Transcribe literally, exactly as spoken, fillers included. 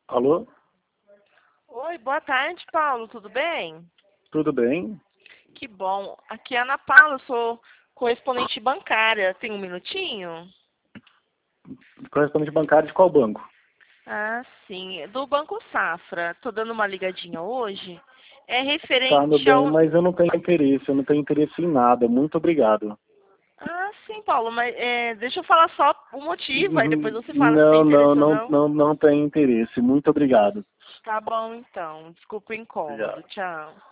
Alô? Oi, boa tarde, Paulo. Tudo bem? Tudo bem? Que bom. Aqui é a Ana Paula, eu sou correspondente bancária. Tem um minutinho? Correspondente bancário de qual banco? Ah, sim. Do Banco Safra. Tô dando uma ligadinha hoje. É Tá, meu referente bem, ao... mas eu não tenho interesse, eu não tenho interesse em nada. Muito obrigado. Ah, sim, Paulo, mas é, deixa eu falar só o motivo, aí depois Hum, você fala se tem Não, não, interesse ou não, não. não, não tenho interesse. Muito obrigado. Tá bom, então. Desculpa o incômodo. Obrigado. Tchau.